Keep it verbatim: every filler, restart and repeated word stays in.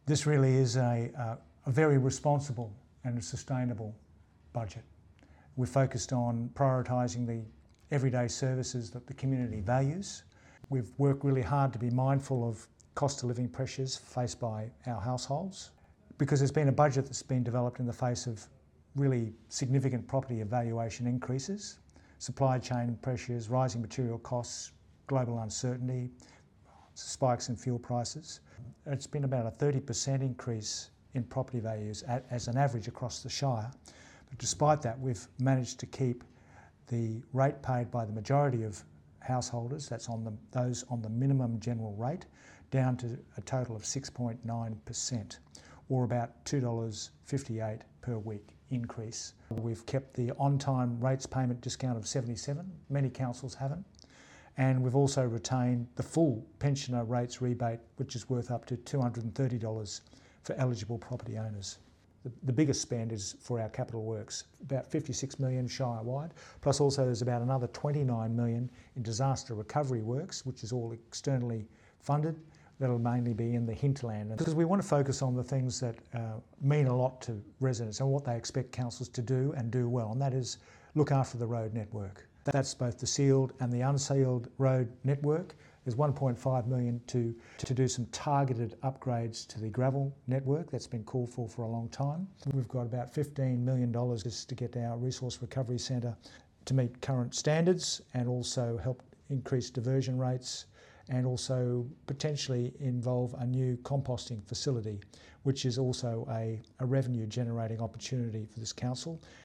This really is a, a, a very responsible and a sustainable budget. We're focused on prioritising the everyday services that the community values. We've worked really hard to be mindful of cost of living pressures faced by our households, because there's been a budget that's been developed in the face of really significant property evaluation increases, supply chain pressures, rising material costs, global uncertainty, spikes in fuel prices. It's been about a thirty percent increase in property values at, as an average across the Shire. But despite that, we've managed to keep the rate paid by the majority of householders, that's on the, those on the minimum general rate, down to a total of six point nine percent, or about two dollars fifty-eight per week increase. We've kept the on-time rates payment discount of seventy-seven, many councils haven't, and we've also retained the full pensioner rates rebate, which is worth up to two hundred thirty dollars for eligible property owners. The, the biggest spend is for our capital works, about fifty-six million Shire-wide, plus also there's about another twenty-nine million in disaster recovery works, which is all externally funded. That'll mainly be in the hinterland, because we want to focus on the things that uh, mean a lot to residents and what they expect councils to do and do well, and that is look after the road network. That's both the sealed and the unsealed road network. There's one point five million to, to do some targeted upgrades to the gravel network that's been called for for a long time. We've got about fifteen million dollars just to get our resource recovery centre to meet current standards and also help increase diversion rates, and also potentially involve a new composting facility, which is also a, a revenue generating opportunity for this council.